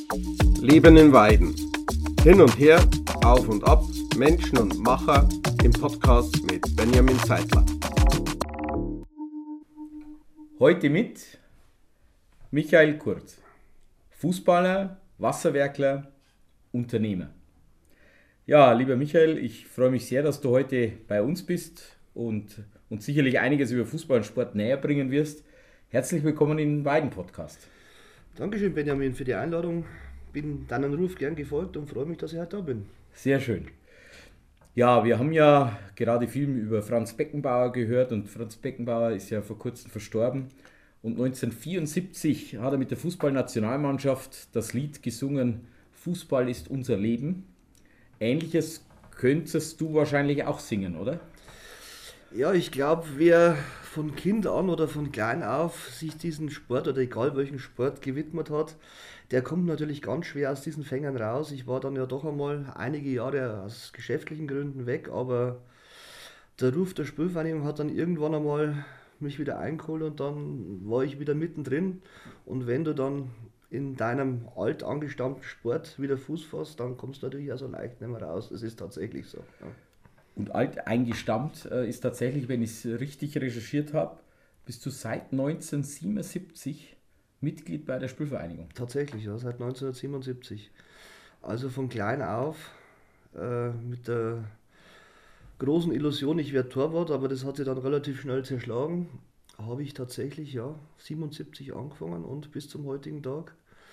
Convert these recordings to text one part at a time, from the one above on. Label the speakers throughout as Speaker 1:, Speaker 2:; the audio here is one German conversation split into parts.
Speaker 1: Leben in Weiden. Hin und her, auf und ab, Menschen und Macher im Podcast mit Benjamin Zeitler.
Speaker 2: Heute mit Michael Kurz, Fußballer, Wasserwerkler, Unternehmer. Ja, lieber Michael, ich freue mich sehr, dass du heute bei uns bist und uns sicherlich einiges über Fußball und Sport näher bringen wirst. Herzlich willkommen im Weiden-Podcast.
Speaker 3: Dankeschön, Benjamin, für die Einladung. Bin deinem Ruf gern gefolgt und freue mich, dass ich heute da bin.
Speaker 2: Sehr schön. Ja, wir haben ja gerade viel über Franz Beckenbauer gehört und Franz Beckenbauer ist ja vor kurzem verstorben. Und 1974 hat er mit der Fußballnationalmannschaft das Lied gesungen, Fußball ist unser Leben. Ähnliches könntest du wahrscheinlich auch singen, oder?
Speaker 3: Ja, ich glaube, wer von Kind an oder von klein auf sich diesen Sport oder egal welchen Sport gewidmet hat, der kommt natürlich ganz schwer aus diesen Fängern raus. Ich war dann ja doch einmal einige Jahre aus geschäftlichen Gründen weg, aber der Ruf der Spielvereinigung hat dann irgendwann einmal mich wieder eingeholt und dann war ich wieder mittendrin. Und wenn du dann in deinem alt angestammten Sport wieder Fuß fasst, dann kommst du natürlich auch so leicht nicht mehr raus. Das ist tatsächlich so. Ja.
Speaker 2: Und alt eingestammt ist tatsächlich, wenn ich es richtig recherchiert habe, bist du seit 1977 Mitglied bei der Spielvereinigung.
Speaker 3: Tatsächlich, ja, seit 1977. Also von klein auf mit der großen Illusion, ich werde Torwart, aber das hat sich dann relativ schnell zerschlagen. Habe ich tatsächlich, ja, 77 angefangen und bis zum heutigen Tag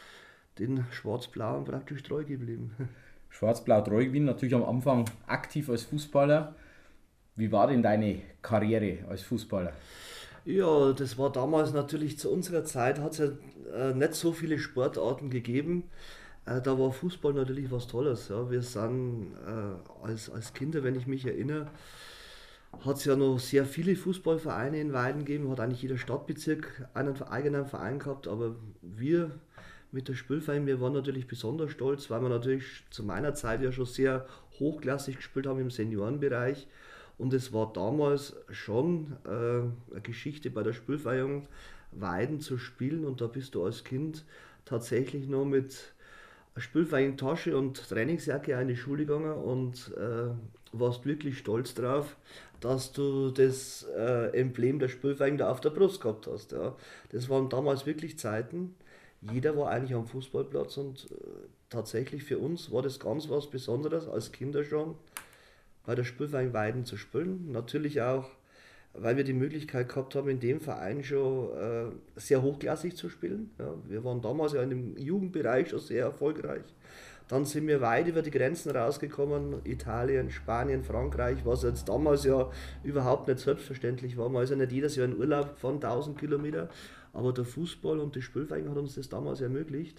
Speaker 3: den Schwarz-Blauen praktisch treu geblieben.
Speaker 2: Schwarz-Blau treu gewinnen, natürlich am Anfang aktiv als Fußballer. Wie war denn deine Karriere als Fußballer?
Speaker 3: Ja, das war damals natürlich zu unserer Zeit, hat es ja nicht so viele Sportarten gegeben. Da war Fußball natürlich was Tolles. Ja. Wir sind als Kinder, wenn ich mich erinnere, hat es ja noch sehr viele Fußballvereine in Weiden gegeben, hat eigentlich jeder Stadtbezirk einen eigenen Verein gehabt, aber wir mit der Spielverein, wir waren natürlich besonders stolz, weil wir natürlich zu meiner Zeit ja schon sehr hochklassig gespielt haben im Seniorenbereich. Und es war damals schon eine Geschichte bei der Spielvereinigung, Weiden zu spielen. Und da bist du als Kind tatsächlich nur mit Spielverein-Tasche und Trainingsjacke in die Schule gegangen und warst wirklich stolz drauf, dass du das Emblem der Spielverein da auf der Brust gehabt hast. Ja. Das waren damals wirklich Zeiten. Jeder war eigentlich am Fußballplatz und tatsächlich für uns war das ganz was Besonderes, als Kinder schon bei der Spielverein Weiden zu spielen. Natürlich auch, weil wir die Möglichkeit gehabt haben, in dem Verein schon sehr hochklassig zu spielen. Ja, wir waren damals ja in dem Jugendbereich schon sehr erfolgreich. Dann sind wir weit über die Grenzen rausgekommen, Italien, Spanien, Frankreich, was jetzt damals ja überhaupt nicht selbstverständlich war. Man ist ja nicht jedes Jahr in Urlaub von 1000 Kilometer, aber der Fußball und die Spielvereinigung hat uns das damals ermöglicht.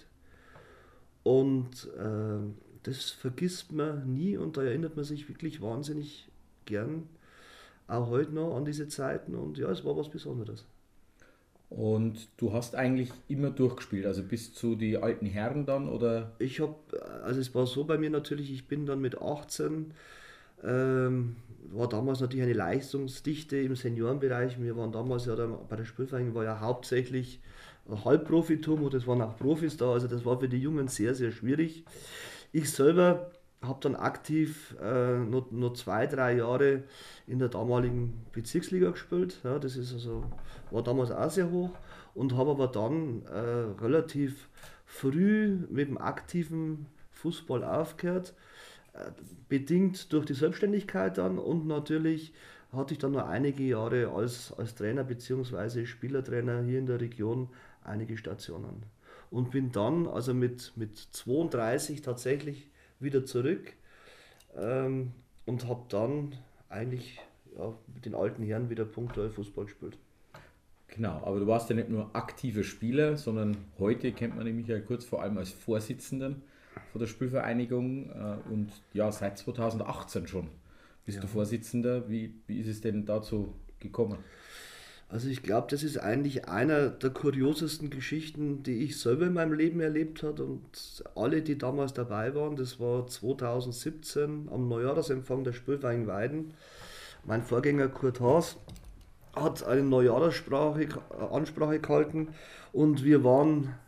Speaker 3: Und das vergisst man nie und da erinnert man sich wirklich wahnsinnig gern, auch heute noch an diese Zeiten und ja, es war was Besonderes.
Speaker 2: Und du hast eigentlich immer durchgespielt, also bis zu die alten Herren dann, oder?
Speaker 3: Also es war so bei mir natürlich, ich bin dann mit 18, war damals natürlich eine Leistungsdichte im Seniorenbereich. Wir waren damals ja dann, bei der Spielvereinigung war ja hauptsächlich Halbprofitum und es waren auch Profis da, also das war für die Jungen sehr, sehr schwierig. Ich selber habe dann aktiv noch 2, 3 Jahre in der damaligen Bezirksliga gespielt. Ja, das ist also, war damals auch sehr hoch und habe aber dann relativ früh mit dem aktiven Fußball aufgehört, bedingt durch die Selbstständigkeit dann und natürlich hatte ich dann noch einige Jahre als Trainer bzw. Spielertrainer hier in der Region einige Stationen. Und bin dann also mit 32 tatsächlich wieder zurück und habe dann eigentlich mit den alten Herren wieder punktuell Fußball gespielt.
Speaker 2: Genau, aber du warst ja nicht nur aktiver Spieler, sondern heute kennt man den Michael Kurz vor allem als Vorsitzenden von der Spielvereinigung und ja, seit 2018 schon bist du Vorsitzender. Wie ist es denn dazu gekommen?
Speaker 3: Also ich glaube, das ist eigentlich einer der kuriosesten Geschichten, die ich selber in meinem Leben erlebt habe und alle, die damals dabei waren, das war 2017 am Neujahrsempfang der Spielvereinigung Weiden. Mein Vorgänger Kurt Haas hat eine Neujahransprache gehalten und wir waren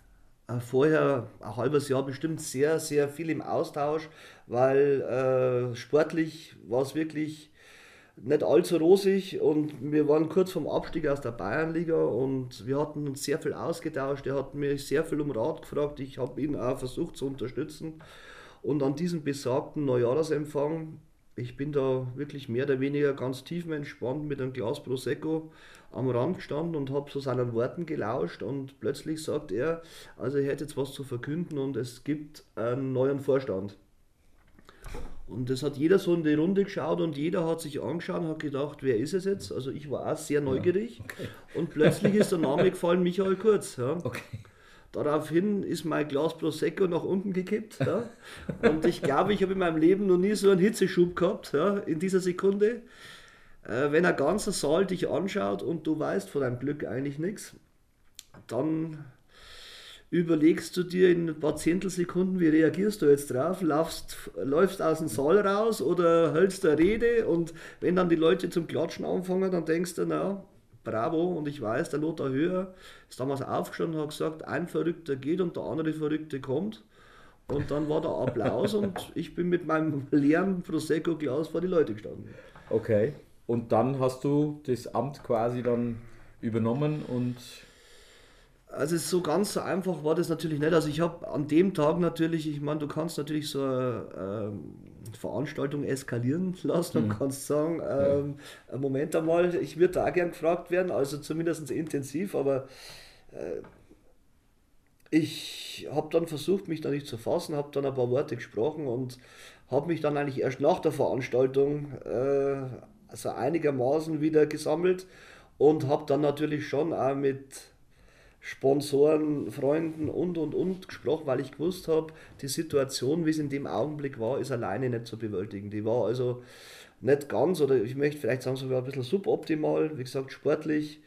Speaker 3: vorher ein halbes Jahr bestimmt sehr, sehr viel im Austausch, weil sportlich war es wirklich nicht allzu rosig und wir waren kurz vorm Abstieg aus der Bayernliga und wir hatten uns sehr viel ausgetauscht. Er hat mir sehr viel um Rat gefragt, ich habe ihn auch versucht zu unterstützen. Und an diesem besagten Neujahrsempfang, ich bin da wirklich mehr oder weniger ganz tiefenentspannt mit einem Glas Prosecco am Rand gestanden und habe so seinen Worten gelauscht und plötzlich sagt er, also er hätte jetzt was zu verkünden und es gibt einen neuen Vorstand. Und das hat jeder so in die Runde geschaut und jeder hat sich angeschaut und hat gedacht, wer ist es jetzt? Also ich war auch sehr neugierig und plötzlich ist der Name gefallen, Michael Kurz. Ja.
Speaker 2: Okay.
Speaker 3: Daraufhin ist mein Glas Prosecco nach unten gekippt. Ja. Und ich glaube, ich habe in meinem Leben noch nie so einen Hitzeschub gehabt, ja, in dieser Sekunde. Wenn ein ganzer Saal dich anschaut und du weißt von deinem Glück eigentlich nichts, dann überlegst du dir in ein paar Zehntelsekunden, wie reagierst du jetzt drauf, läufst aus dem Saal raus oder hältst eine Rede und wenn dann die Leute zum Klatschen anfangen, dann denkst du, na, bravo, und ich weiß, der Lothar Höher ist damals aufgestanden und hat gesagt, ein Verrückter geht und der andere Verrückte kommt. Und dann war der Applaus und ich bin mit meinem leeren Prosecco-Glas vor die Leute gestanden.
Speaker 2: Okay. Und dann hast du das Amt quasi dann übernommen und...
Speaker 3: Also so ganz so einfach war das natürlich nicht. Also ich habe an dem Tag natürlich, ich meine, du kannst natürlich so eine Veranstaltung eskalieren lassen und kannst sagen, Moment einmal, ich würde da auch gern gefragt werden, also zumindest intensiv, aber ich habe dann versucht, mich da nicht zu fassen, habe dann ein paar Worte gesprochen und habe mich dann eigentlich erst nach der Veranstaltung also einigermaßen wieder gesammelt und habe dann natürlich schon auch mit Sponsoren, Freunden und gesprochen, weil ich gewusst habe, die Situation, wie es in dem Augenblick war, ist alleine nicht zu bewältigen. Die war also nicht ganz, oder ich möchte vielleicht sagen, sogar ein bisschen suboptimal, wie gesagt, sportlich.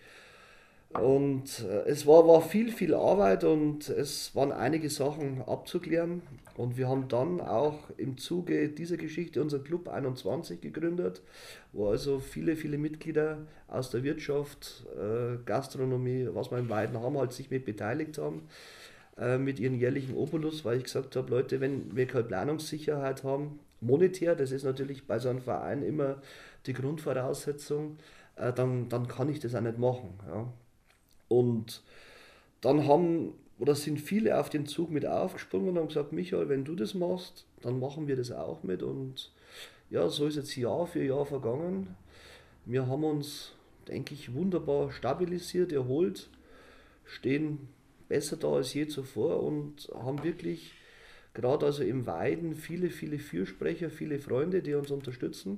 Speaker 3: Und es war viel Arbeit und es waren einige Sachen abzuklären. Und wir haben dann auch im Zuge dieser Geschichte unseren Club 21 gegründet, wo also viele Mitglieder aus der Wirtschaft, Gastronomie, was wir in Weiden haben, halt sich mit beteiligt haben, mit ihren jährlichen Obolus, weil ich gesagt habe, Leute, wenn wir keine Planungssicherheit haben, monetär, das ist natürlich bei so einem Verein immer die Grundvoraussetzung, dann kann ich das auch nicht machen. Ja. Und dann sind viele auf den Zug mit aufgesprungen und haben gesagt, Michael, wenn du das machst, dann machen wir das auch mit. Und ja, so ist jetzt Jahr für Jahr vergangen. Wir haben uns, denke ich, wunderbar stabilisiert, erholt, stehen besser da als je zuvor und haben wirklich gerade also im Weiden viele Fürsprecher, viele Freunde, die uns unterstützen.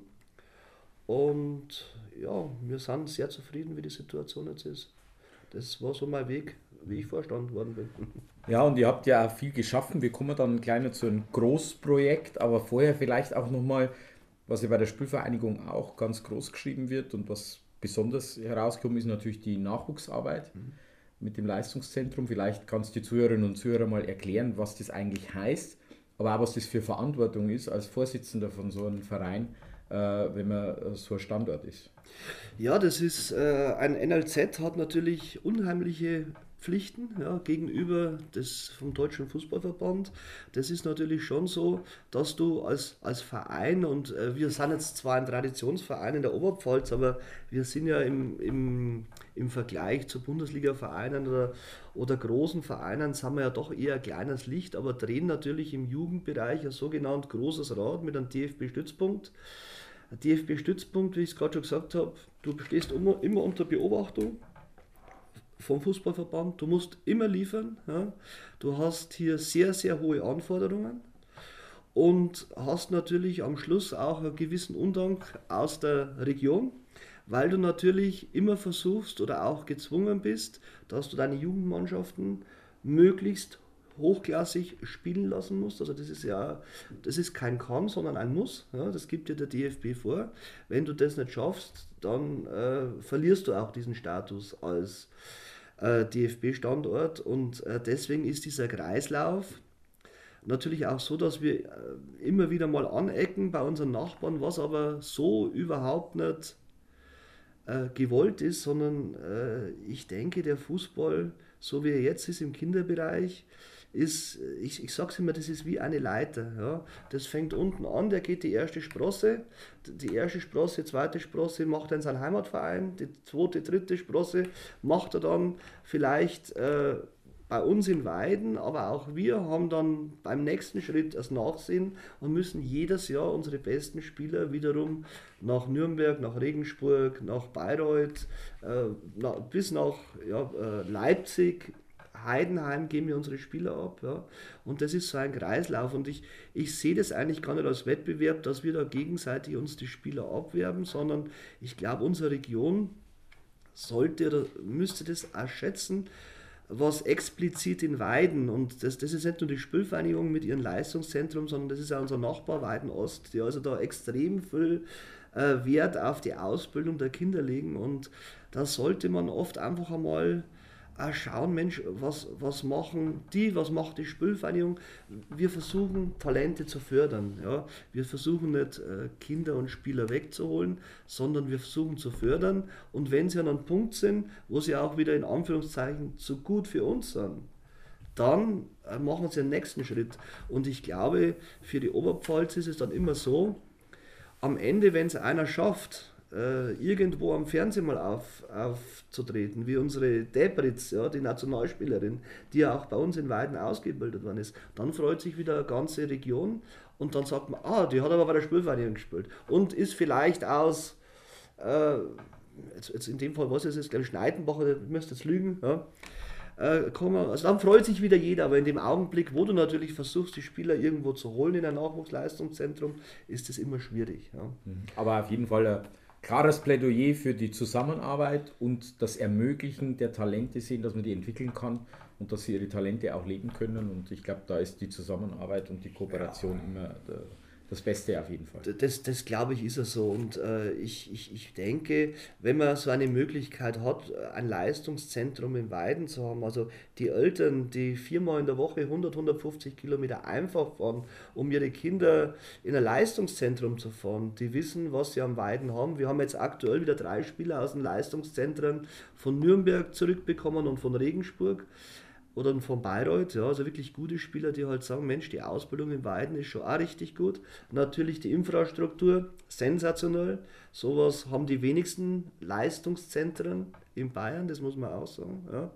Speaker 3: Und ja, wir sind sehr zufrieden, wie die Situation jetzt ist. Das war so mein Weg, wie ich vorstand worden bin.
Speaker 2: Ja, und ihr habt ja auch viel geschaffen. Wir kommen dann gleich noch zu einem Großprojekt, aber vorher vielleicht auch nochmal, was ja bei der Spielvereinigung auch ganz groß geschrieben wird und was besonders herausgekommen ist, natürlich die Nachwuchsarbeit mit dem Leistungszentrum. Vielleicht kannst du die Zuhörerinnen und Zuhörer mal erklären, was das eigentlich heißt, aber auch was das für Verantwortung ist als Vorsitzender von so einem Verein, wenn man so ein Standort ist.
Speaker 3: Ja, das ist ein NLZ hat natürlich unheimliche Pflichten, ja, gegenüber vom Deutschen Fußballverband. Das ist natürlich schon so, dass du als Verein, und wir sind jetzt zwar ein Traditionsverein in der Oberpfalz, aber wir sind ja im Vergleich zu Bundesliga-Vereinen oder großen Vereinen, sind wir ja doch eher ein kleines Licht, aber drehen natürlich im Jugendbereich ein sogenannt großes Rad mit einem DFB-Stützpunkt. Ein DFB-Stützpunkt, wie ich es gerade schon gesagt habe, du stehst immer unter Beobachtung vom Fußballverband, du musst immer liefern, ja. Du hast hier sehr hohe Anforderungen und hast natürlich am Schluss auch einen gewissen Undank aus der Region, weil du natürlich immer versuchst oder auch gezwungen bist, dass du deine Jugendmannschaften möglichst hochklassig spielen lassen musst. Also das ist kein Kann, sondern ein Muss. Ja, das gibt dir der DFB vor. Wenn du das nicht schaffst, dann verlierst du auch diesen Status als DFB-Standort und deswegen ist dieser Kreislauf natürlich auch so, dass wir immer wieder mal anecken bei unseren Nachbarn, was aber so überhaupt nicht gewollt ist, sondern ich denke, der Fußball, so wie er jetzt ist im Kinderbereich, ist, ich sage es immer, das ist wie eine Leiter. Ja. Das fängt unten an, der geht die erste Sprosse, zweite Sprosse macht er in seinen Heimatverein, die zweite, dritte Sprosse macht er dann vielleicht bei uns in Weiden, aber auch wir haben dann beim nächsten Schritt das Nachsehen und müssen jedes Jahr unsere besten Spieler wiederum nach Nürnberg, nach Regensburg, nach Bayreuth, bis nach Leipzig, Heidenheim geben wir unsere Spieler ab. Ja. Und das ist so ein Kreislauf. Und ich sehe das eigentlich gar nicht als Wettbewerb, dass wir da gegenseitig uns die Spieler abwerben, sondern ich glaube, unsere Region sollte oder müsste das auch schätzen, was explizit in Weiden, und das ist nicht nur die Spielvereinigung mit ihrem Leistungszentrum, sondern das ist auch unser Nachbar Weiden Ost, die also da extrem viel Wert auf die Ausbildung der Kinder legen, und da sollte man oft einfach einmal schauen, Mensch, was machen die, was macht die Spielvereinigung? Wir versuchen Talente zu fördern. Ja? Wir versuchen nicht Kinder und Spieler wegzuholen, sondern wir versuchen zu fördern, und wenn sie an einem Punkt sind, wo sie auch wieder in Anführungszeichen zu gut für uns sind, dann machen sie den nächsten Schritt. Und ich glaube, für die Oberpfalz ist es dann immer so, am Ende, wenn es einer schafft, irgendwo am Fernsehen mal aufzutreten, wie unsere Debritz, ja, die Nationalspielerin, die ja auch bei uns in Weiden ausgebildet worden ist, dann freut sich wieder eine ganze Region, und dann sagt man, die hat aber bei der Spielvereinigung gespielt und ist vielleicht aus, jetzt in dem Fall, was ist es, glaube ich, Schneidenbacher, ihr müsst jetzt lügen, ja, also dann freut sich wieder jeder, aber in dem Augenblick, wo du natürlich versuchst, die Spieler irgendwo zu holen in ein Nachwuchsleistungszentrum, ist das immer schwierig. Ja.
Speaker 2: Aber auf jeden Fall klares Plädoyer für die Zusammenarbeit und das Ermöglichen der Talente sehen, dass man die entwickeln kann und dass sie ihre Talente auch leben können. Und ich glaube, da ist die Zusammenarbeit und die Kooperation immer das Beste auf jeden Fall.
Speaker 3: Das glaube ich, ist es so. Und ich denke, wenn man so eine Möglichkeit hat, ein Leistungszentrum in Weiden zu haben, also die Eltern, die 4-mal in der Woche 150 Kilometer einfach fahren, um ihre Kinder in ein Leistungszentrum zu fahren, die wissen, was sie am Weiden haben. Wir haben jetzt aktuell wieder 3 Spieler aus den Leistungszentren von Nürnberg zurückbekommen und von Regensburg. Oder von Bayreuth, ja, also wirklich gute Spieler, die halt sagen, Mensch, die Ausbildung in Weiden ist schon auch richtig gut. Natürlich die Infrastruktur, sensationell. Sowas haben die wenigsten Leistungszentren in Bayern, das muss man auch sagen. Ja.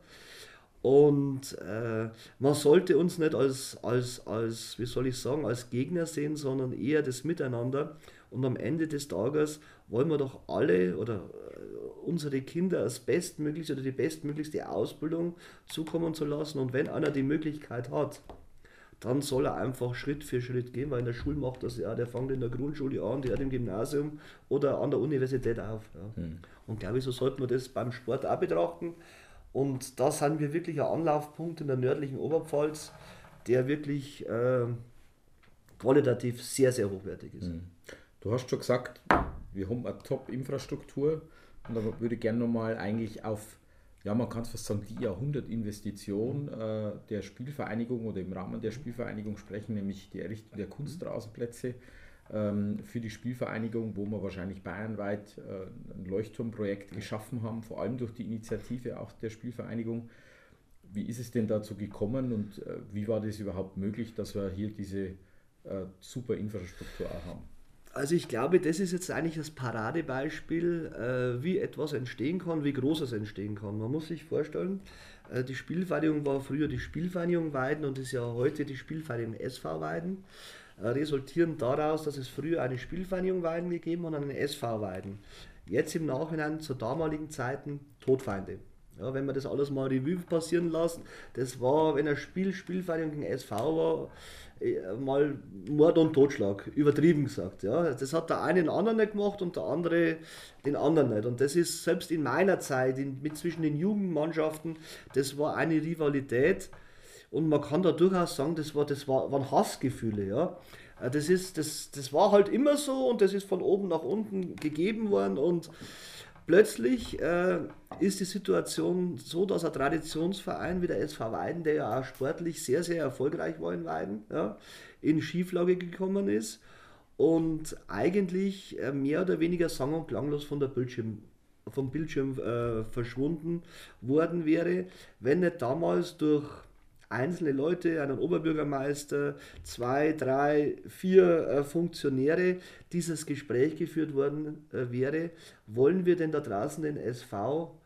Speaker 3: Und man sollte uns nicht als, wie soll ich sagen, als Gegner sehen, sondern eher das Miteinander. Und am Ende des Tages wollen wir doch alle oder unsere Kinder als bestmöglich oder die bestmöglichste Ausbildung zukommen zu lassen. Und wenn einer die Möglichkeit hat, dann soll er einfach Schritt für Schritt gehen, weil in der Schule macht das ja, der fängt in der Grundschule an, der hat im Gymnasium oder an der Universität auf. Ja. Und glaube ich, so sollte man das beim Sport auch betrachten. Und da sind wir wirklich ein Anlaufpunkt in der nördlichen Oberpfalz, der wirklich qualitativ sehr, sehr hochwertig ist.
Speaker 2: Du hast schon gesagt, wir haben eine Top-Infrastruktur, und da würde ich gerne nochmal eigentlich auf, ja, man kann es fast sagen, die Jahrhundertinvestition der Spielvereinigung oder im Rahmen der Spielvereinigung sprechen, nämlich die Errichtung der Kunstrasenplätze für die Spielvereinigung, wo wir wahrscheinlich bayernweit ein Leuchtturmprojekt geschaffen haben, vor allem durch die Initiative auch der Spielvereinigung. Wie ist es denn dazu gekommen und wie war das überhaupt möglich, dass wir hier diese super Infrastruktur auch haben?
Speaker 3: Also ich glaube, das ist jetzt eigentlich das Paradebeispiel, wie etwas entstehen kann, wie groß es entstehen kann. Man muss sich vorstellen, die Spielvereinigung war früher die Spielvereinigung Weiden und ist ja heute die Spielvereinigung SV Weiden. Resultierend daraus, dass es früher eine Spielvereinigung Weiden gegeben hat und einen SV Weiden. Jetzt im Nachhinein zu damaligen Zeiten Todfeinde. Ja, wenn man das alles mal Revue passieren lässt, das war, wenn ein Spielvereinigung gegen SV war, mal Mord und Totschlag, übertrieben gesagt. Ja. Das hat der eine den anderen nicht gemacht und der andere den anderen nicht. Und das ist selbst in meiner Zeit, zwischen den Jugendmannschaften, das war eine Rivalität. Und man kann da durchaus sagen, das waren Hassgefühle. Ja. Das war halt immer so und das ist von oben nach unten gegeben worden. Und plötzlich ist die Situation so, dass ein Traditionsverein wie der SV Weiden, der ja auch sportlich sehr, sehr erfolgreich war in Weiden, ja, in Schieflage gekommen ist und eigentlich mehr oder weniger sang- und klanglos vom Bildschirm verschwunden worden wäre, wenn nicht damals durch einzelne Leute, einen Oberbürgermeister, 2, 3, 4 Funktionäre, dieses Gespräch geführt worden wäre, wollen wir denn da draußen den SV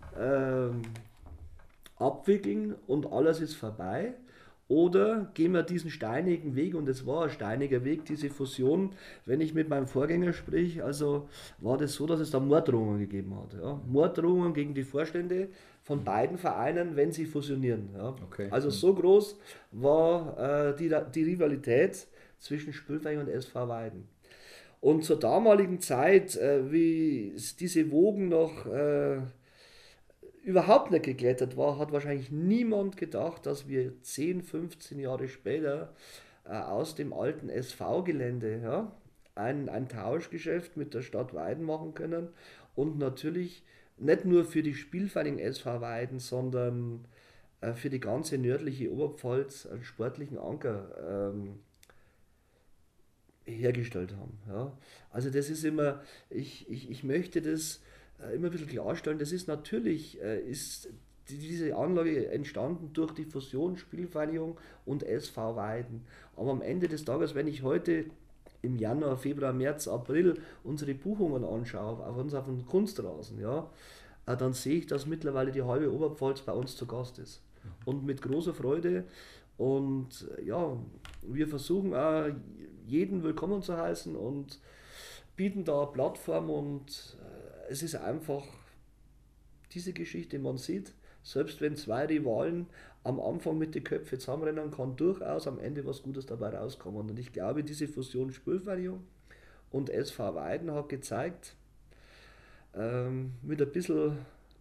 Speaker 3: abwickeln und alles ist vorbei? Oder gehen wir diesen steinigen Weg, und es war ein steiniger Weg, diese Fusion. Wenn ich mit meinem Vorgänger sprich, also war das so, dass es da Morddrohungen gegeben hat. Ja? Morddrohungen gegen die Vorstände von beiden Vereinen, wenn sie fusionieren. Ja?
Speaker 2: Okay.
Speaker 3: Also so groß war die Rivalität zwischen Spülverein und SV Weiden. Und zur damaligen Zeit, wie diese Wogen noch überhaupt nicht geklettert war, hat wahrscheinlich niemand gedacht, dass wir 10, 15 Jahre später aus dem alten SV-Gelände ein Tauschgeschäft mit der Stadt Weiden machen können und natürlich nicht nur für die Spielvereinigung SV Weiden, sondern für die ganze nördliche Oberpfalz einen sportlichen Anker hergestellt haben. Ja. Also das ist immer, ich möchte das immer ein bisschen klarstellen, das ist natürlich, ist diese Anlage entstanden durch die Fusion Spielvereinigung und SV Weiden. Aber am Ende des Tages, wenn ich heute im Januar, Februar, März, April unsere Buchungen anschaue, auf unseren Kunstrasen, ja, dann sehe ich, dass mittlerweile die halbe Oberpfalz bei uns zu Gast ist. Und mit großer Freude. Und ja, wir versuchen auch jeden willkommen zu heißen und bieten da eine Plattform, und es ist einfach diese Geschichte, man sieht, selbst wenn zwei Rivalen am Anfang mit den Köpfen zusammenrennen, kann durchaus am Ende was Gutes dabei rauskommen. Und ich glaube, diese Fusion Spielvereinigung und SV Weiden hat gezeigt, mit ein bisschen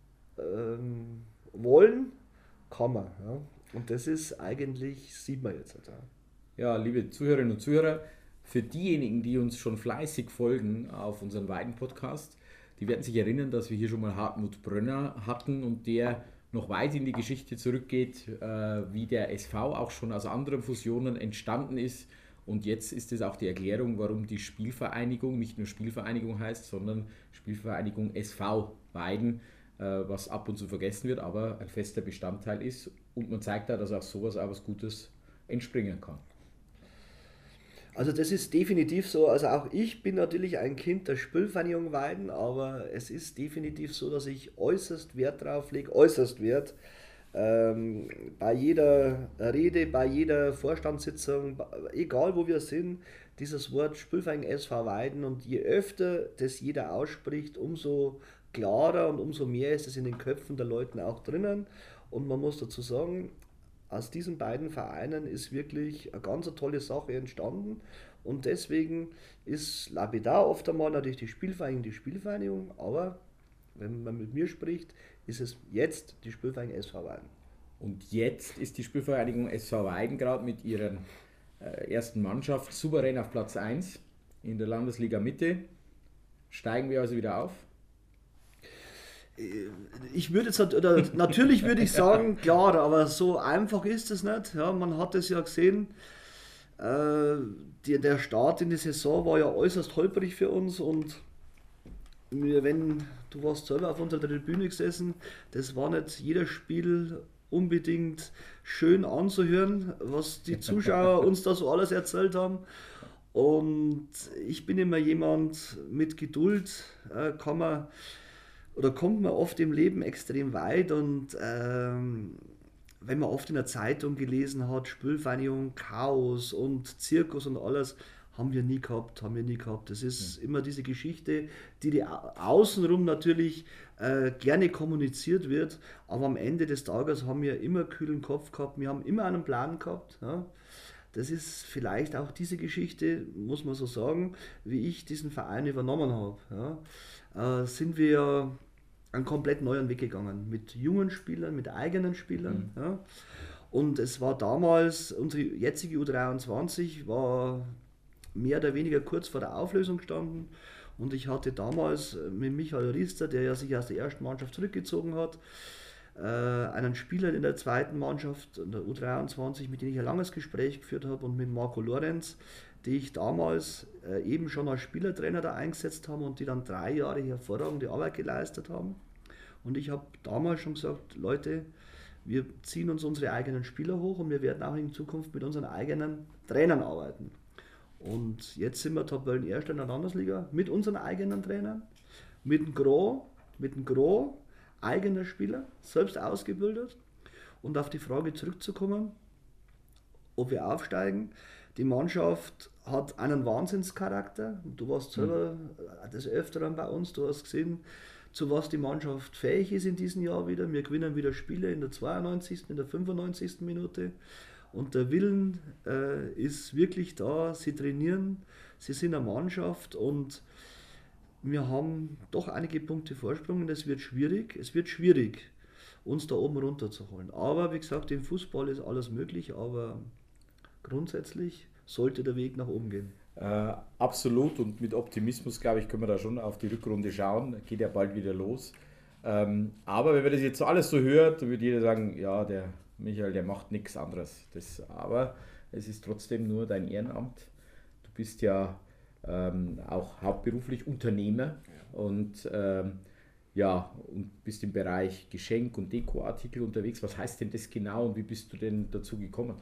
Speaker 3: Wollen kann man. Ja. Und das ist eigentlich, sieht man jetzt.
Speaker 2: Ja, liebe Zuhörerinnen und Zuhörer, für diejenigen, die uns schon fleißig folgen auf unserem Weiden-Podcast, die werden sich erinnern, dass wir hier schon mal Hartmut Brönner hatten und der noch weit in die Geschichte zurückgeht, wie der SV auch schon aus anderen Fusionen entstanden ist. Und jetzt ist es auch die Erklärung, warum die Spielvereinigung nicht nur Spielvereinigung heißt, sondern Spielvereinigung SV Weiden, was ab und zu vergessen wird, aber ein fester Bestandteil ist. Und man zeigt da, dass auch sowas auch was Gutes entspringen kann.
Speaker 3: Also das ist definitiv so, also auch ich bin natürlich ein Kind der Spielvereinigung Weiden, aber es ist definitiv so, dass ich äußerst Wert drauf lege, äußerst Wert, bei jeder Rede, bei jeder Vorstandssitzung, egal wo wir sind, dieses Wort Spielvereinigung SV Weiden, und je öfter das jeder ausspricht, umso klarer und umso mehr ist es in den Köpfen der Leuten auch drinnen. Und man muss dazu sagen, aus diesen beiden Vereinen ist wirklich eine ganz tolle Sache entstanden, und deswegen ist lapidar oft einmal natürlich die Spielvereinigung, aber wenn man mit mir spricht, ist es jetzt die Spielvereinigung SV Weiden.
Speaker 2: Und jetzt ist die Spielvereinigung SV Weiden gerade mit ihrer ersten Mannschaft souverän auf Platz 1 in der Landesliga Mitte. Steigen wir also wieder auf?
Speaker 3: Ich würde jetzt, oder natürlich würde ich sagen, klar, aber so einfach ist es nicht. Ja, man hat es ja gesehen, der Start in die Saison war ja äußerst holprig für uns, und wenn du warst selber auf unserer Tribüne gesessen, das war nicht jedes Spiel unbedingt schön anzuhören, was die Zuschauer uns da so alles erzählt haben. Und ich bin immer jemand, mit Geduld kommt man oft im Leben extrem weit, und wenn man oft in der Zeitung gelesen hat, Spielvereinigung, Chaos und Zirkus und alles, haben wir nie gehabt. Das ist immer diese Geschichte, die außenrum natürlich gerne kommuniziert wird, aber am Ende des Tages haben wir immer kühlen Kopf gehabt, wir haben immer einen Plan gehabt. Ja. Das ist vielleicht auch diese Geschichte, muss man so sagen, wie ich diesen Verein übernommen habe. Ja. Sind wir einen komplett neuen Weg gegangen, mit jungen Spielern, mit eigenen Spielern. Mhm. Ja. Und es war damals, unsere jetzige U23 war mehr oder weniger kurz vor der Auflösung gestanden, und ich hatte damals mit Michael Riester, der ja sich aus der ersten Mannschaft zurückgezogen hat, einen Spieler in der zweiten Mannschaft, in der U23, mit dem ich ein langes Gespräch geführt habe, und mit Marco Lorenz, die ich damals eben schon als Spielertrainer da eingesetzt habe und die dann 3 Jahre hervorragende Arbeit geleistet haben. Und ich habe damals schon gesagt, Leute, Wir ziehen uns unsere eigenen Spieler hoch und wir werden auch in Zukunft mit unseren eigenen Trainern arbeiten. Und jetzt sind wir Tabellenerster in der Landesliga mit unseren eigenen Trainern, mit dem Gros eigener Spieler, selbst ausgebildet. Und auf die Frage zurückzukommen, ob wir aufsteigen. Die Mannschaft hat einen Wahnsinnscharakter. Du warst selber des Öfteren bei uns, du hast gesehen, zu was die Mannschaft fähig ist in diesem Jahr wieder. Wir gewinnen wieder Spiele in der 92., in der 95. Minute. Und der Willen ist wirklich da. Sie trainieren, sie sind eine Mannschaft und wir haben doch einige Punkte Vorsprung und es wird schwierig, uns da oben runterzuholen. Aber wie gesagt, im Fußball ist alles möglich, aber grundsätzlich sollte der Weg nach oben gehen.
Speaker 2: Absolut, und mit Optimismus, glaube ich, können wir da schon auf die Rückrunde schauen. Geht ja bald wieder los. Aber wenn man das jetzt so alles so hört, dann würde jeder sagen, ja, der Michael, der macht nichts anderes. Aber es ist trotzdem nur dein Ehrenamt. Du bist ja auch hauptberuflich Unternehmer und und bist im Bereich Geschenk- und Dekoartikel unterwegs. Was heißt denn das genau und wie bist du denn dazu gekommen?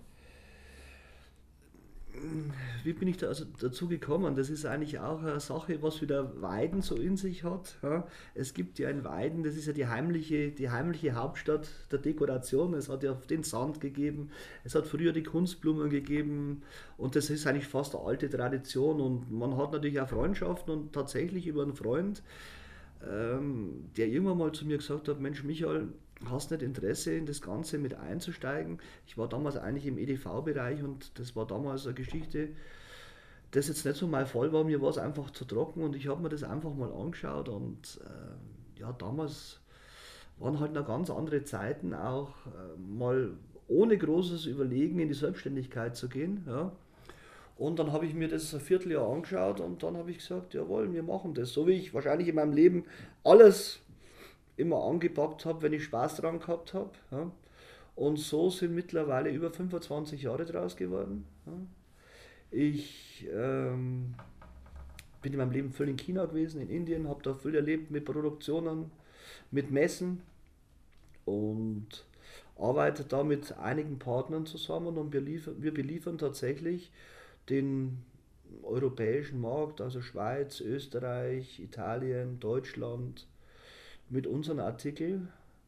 Speaker 3: Wie bin ich da also dazu gekommen? Das ist eigentlich auch eine Sache, was wieder Weiden so in sich hat. Ja, es gibt ja in Weiden, das ist ja die heimliche Hauptstadt der Dekoration. Es hat ja den Sand gegeben, es hat früher die Kunstblumen gegeben und das ist eigentlich fast eine alte Tradition. Und man hat natürlich auch Freundschaften und tatsächlich über einen Freund, der irgendwann mal zu mir gesagt hat, Mensch Michael, hast nicht Interesse in das Ganze mit einzusteigen? Ich war damals eigentlich im EDV-Bereich und das war damals eine Geschichte, das jetzt nicht so mein Fall war, mir war es einfach zu trocken und ich habe mir das einfach mal angeschaut und damals waren halt noch ganz andere Zeiten, auch mal ohne großes Überlegen in die Selbstständigkeit zu gehen. Ja. Und dann habe ich mir das ein Vierteljahr angeschaut und dann habe ich gesagt, jawohl, wir machen das. So wie ich wahrscheinlich in meinem Leben alles immer angepackt habe, wenn ich Spaß daran gehabt habe. Ja. Und so sind mittlerweile über 25 Jahre draus geworden. Ja. Ich bin in meinem Leben viel in China gewesen, in Indien, habe da viel erlebt mit Produktionen, mit Messen und arbeite da mit einigen Partnern zusammen und wir beliefern tatsächlich den europäischen Markt, also Schweiz, Österreich, Italien, Deutschland, mit unseren Artikeln,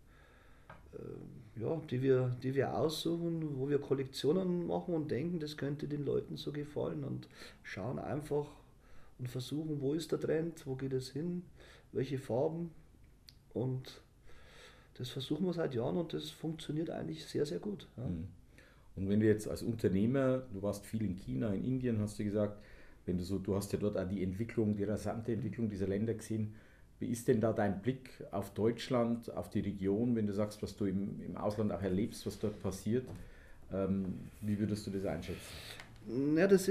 Speaker 3: die wir aussuchen, wo wir Kollektionen machen und denken, das könnte den Leuten so gefallen und schauen einfach und versuchen, wo ist der Trend, wo geht es hin, welche Farben und das versuchen wir seit Jahren und das funktioniert eigentlich sehr, sehr gut. Ja.
Speaker 2: Und wenn du jetzt als Unternehmer, du warst viel in China, in Indien, hast du gesagt, du hast ja dort auch die rasante Entwicklung dieser Länder gesehen. Wie ist denn da dein Blick auf Deutschland, auf die Region, wenn du sagst, was du im Ausland auch erlebst, was dort passiert? Wie würdest du das einschätzen?
Speaker 3: Ja, das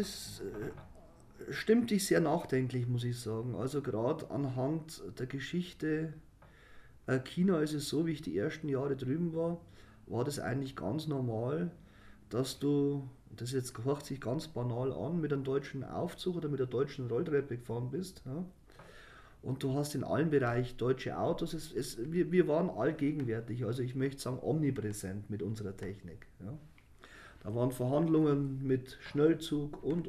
Speaker 3: stimmt dich sehr nachdenklich, muss ich sagen. Also gerade anhand der Geschichte China ist es so, wie ich die ersten Jahre drüben war das eigentlich ganz normal, dass du, das jetzt hört sich ganz banal an, mit einem deutschen Aufzug oder mit der deutschen Rolltreppe gefahren bist. Ja? Und du hast in allen Bereichen deutsche Autos. Wir waren allgegenwärtig, also ich möchte sagen omnipräsent mit unserer Technik. Ja? Da waren Verhandlungen mit Schnellzug und.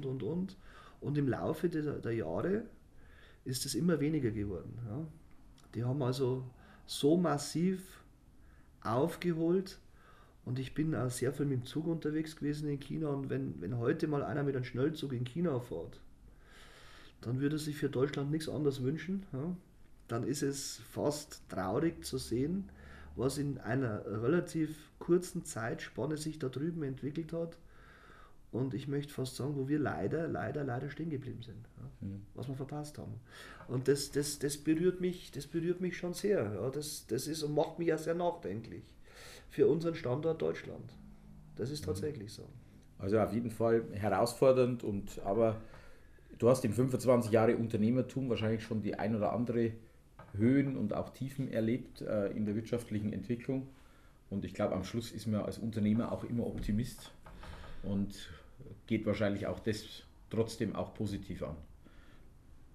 Speaker 3: Und im Laufe der Jahre ist es immer weniger geworden. Ja? Die haben also so massiv aufgeholt und ich bin auch sehr viel mit dem Zug unterwegs gewesen in China und wenn heute mal einer mit einem Schnellzug in China fährt, dann würde er sich für Deutschland nichts anderes wünschen. Ja? Dann ist es fast traurig zu sehen, was in einer relativ kurzen Zeitspanne sich da drüben entwickelt hat. Und ich möchte fast sagen, wo wir leider stehen geblieben sind, ja? Was wir verpasst haben. Und das berührt mich schon sehr. Ja? Das ist und macht mich ja sehr nachdenklich für unseren Standort Deutschland. Das ist tatsächlich so.
Speaker 2: Also auf jeden Fall herausfordernd, aber du hast in 25 Jahre Unternehmertum wahrscheinlich schon die ein oder andere Höhen und auch Tiefen erlebt in der wirtschaftlichen Entwicklung. Und ich glaube, am Schluss ist man als Unternehmer auch immer Optimist und geht wahrscheinlich auch das trotzdem auch positiv an.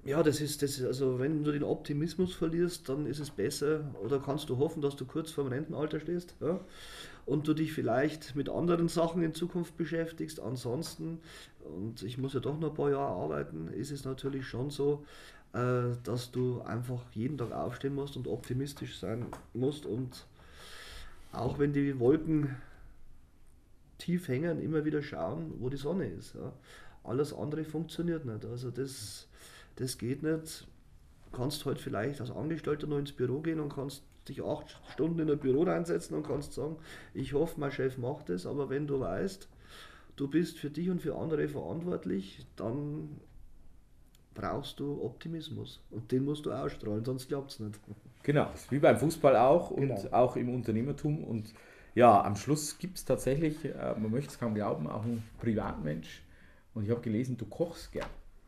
Speaker 3: Ja, also wenn du den Optimismus verlierst, dann ist es besser oder kannst du hoffen, dass du kurz vorm Rentenalter stehst, ja, und du dich vielleicht mit anderen Sachen in Zukunft beschäftigst. Ansonsten, und ich muss ja doch noch ein paar Jahre arbeiten, ist es natürlich schon so, dass du einfach jeden Tag aufstehen musst und optimistisch sein musst und auch wenn die Wolken tief hängen, immer wieder schauen, wo die Sonne ist. Ja. Alles andere funktioniert nicht. Also das geht nicht. Du kannst halt vielleicht als Angestellter noch ins Büro gehen und kannst dich 8 Stunden in ein Büro reinsetzen und kannst sagen, ich hoffe, mein Chef macht es, aber wenn du weißt, du bist für dich und für andere verantwortlich, dann brauchst du Optimismus. Und den musst du ausstrahlen, sonst klappt es nicht.
Speaker 2: Genau, wie beim Fußball auch und
Speaker 3: Genau.
Speaker 2: auch im Unternehmertum. Und ja, am Schluss gibt es tatsächlich, man möchte es kaum glauben, auch einen Privatmensch. Und ich habe gelesen, du kochst gern.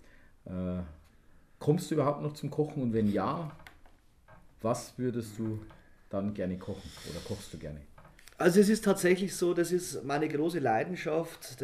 Speaker 2: Kommst du überhaupt noch zum Kochen? Und wenn ja, was würdest du dann gerne kochen oder kochst du gerne?
Speaker 3: Also es ist tatsächlich so, das ist meine große Leidenschaft.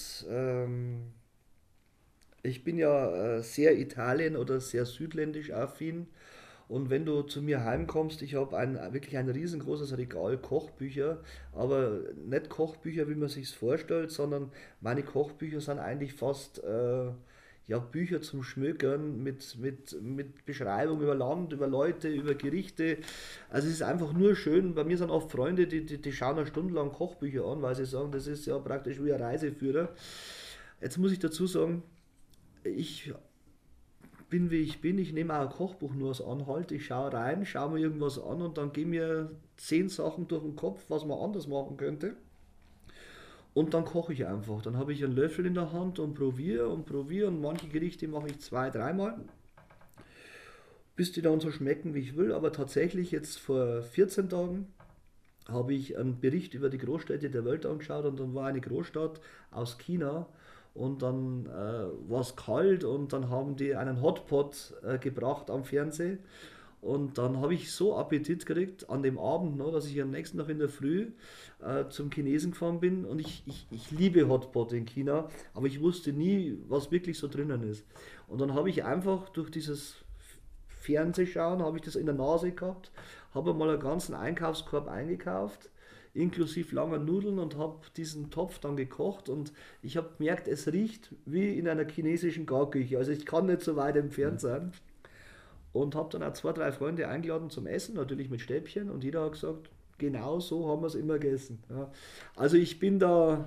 Speaker 3: Ich bin ja sehr Italien- oder sehr südländisch affin. Und wenn du zu mir heimkommst, ich habe wirklich ein riesengroßes Regal Kochbücher, aber nicht Kochbücher, wie man sich vorstellt, sondern meine Kochbücher sind eigentlich fast ja, Bücher zum Schmökern mit Beschreibung über Land, über Leute, über Gerichte. Also es ist einfach nur schön. Bei mir sind oft Freunde, die schauen eine Stunde lang Kochbücher an, weil sie sagen, das ist ja praktisch wie ein Reiseführer. Jetzt muss ich dazu sagen, ich bin wie ich bin, ich nehme auch ein Kochbuch nur als Anhalt, ich schaue rein, schaue mir irgendwas an und dann gehen mir 10 Sachen durch den Kopf, was man anders machen könnte. Und dann koche ich einfach. Dann habe ich einen Löffel in der Hand und probiere und manche Gerichte mache ich 2-, 3-mal, bis die dann so schmecken, wie ich will. Aber tatsächlich jetzt vor 14 Tagen habe ich einen Bericht über die Großstädte der Welt angeschaut und dann war eine Großstadt aus China und dann war es kalt und dann haben die einen Hotpot gebracht am Fernsehen und dann habe ich so Appetit gekriegt an dem Abend noch, dass ich am nächsten Tag in der Früh zum Chinesen gefahren bin und ich liebe Hotpot in China, aber ich wusste nie, was wirklich so drinnen ist. Und dann habe ich einfach durch dieses Fernsehschauen, habe ich das in der Nase gehabt, habe mal einen ganzen Einkaufskorb eingekauft, inklusive langer Nudeln und habe diesen Topf dann gekocht und ich habe gemerkt, es riecht wie in einer chinesischen Garküche. Also ich kann nicht so weit entfernt sein. Und habe dann auch 2, 3 Freunde eingeladen zum Essen, natürlich mit Stäbchen und jeder hat gesagt, genau so haben wir es immer gegessen. Ja. Also ich bin da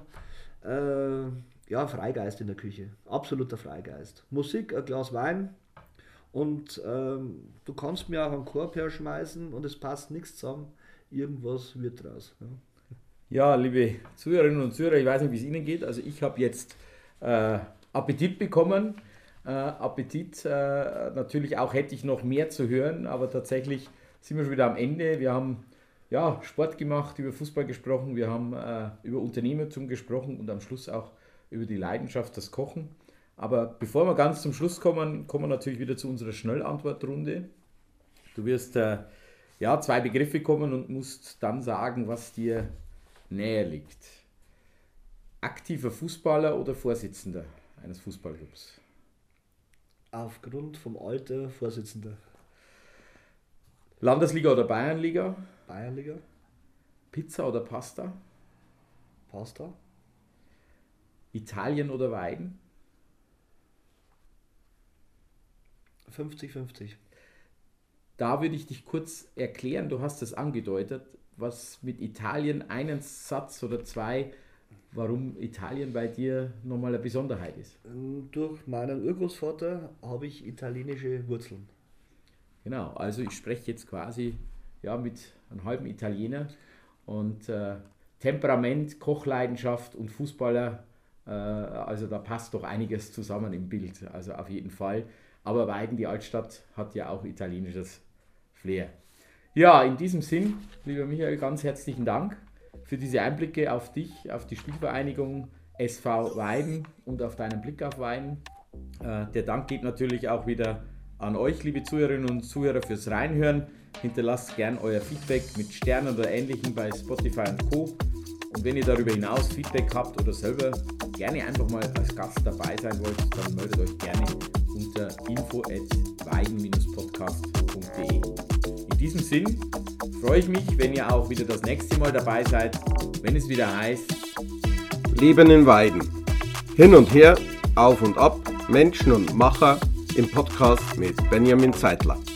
Speaker 3: ja, Freigeist in der Küche, absoluter Freigeist. Musik, ein Glas Wein und du kannst mir auch einen Korb herschmeißen und es passt nichts zusammen. Irgendwas wird draus. Ja.
Speaker 2: Ja, liebe Zuhörerinnen und Zuhörer, ich weiß nicht, wie es Ihnen geht. Also ich habe jetzt Appetit bekommen. Natürlich auch hätte ich noch mehr zu hören, aber tatsächlich sind wir schon wieder am Ende. Wir haben ja, Sport gemacht, über Fußball gesprochen, wir haben über Unternehmertum gesprochen und am Schluss auch über die Leidenschaft, das Kochen. Aber bevor wir ganz zum Schluss kommen, kommen wir natürlich wieder zu unserer Schnellantwortrunde. Du wirst 2 Begriffe kommen und musst dann sagen, was dir näher liegt. Aktiver Fußballer oder Vorsitzender eines Fußballclubs?
Speaker 3: Aufgrund vom Alter Vorsitzender.
Speaker 2: Landesliga oder Bayernliga?
Speaker 3: Bayernliga,
Speaker 2: Pizza oder Pasta?
Speaker 3: Pasta,
Speaker 2: Italien oder Weiden?
Speaker 3: 50-50.
Speaker 2: Da würde ich dich kurz erklären, du hast es angedeutet, was mit Italien einen Satz oder 2, warum Italien bei dir nochmal eine Besonderheit ist.
Speaker 3: Durch meinen Urgroßvater habe ich italienische Wurzeln.
Speaker 2: Genau, also ich spreche jetzt quasi mit einem halben Italiener und Temperament, Kochleidenschaft und Fußballer, also da passt doch einiges zusammen im Bild, also auf jeden Fall. Aber Weiden, die Altstadt, hat ja auch italienisches Flair. Ja, in diesem Sinn, lieber Michael, ganz herzlichen Dank für diese Einblicke auf dich, auf die Spielvereinigung SV Weiden und auf deinen Blick auf Weiden. Der Dank geht natürlich auch wieder an euch, liebe Zuhörerinnen und Zuhörer, fürs Reinhören. Hinterlasst gern euer Feedback mit Sternen oder Ähnlichem bei Spotify und Co. Und wenn ihr darüber hinaus Feedback habt oder selber gerne einfach mal als Gast dabei sein wollt, dann meldet euch gerne unter info@weiden-podcast.de. In diesem Sinn freue ich mich, wenn ihr auch wieder das nächste Mal dabei seid, wenn es wieder heißt
Speaker 1: Leben in Weiden. Hin und her, auf und ab, Menschen und Macher im Podcast mit Benjamin Zeitler.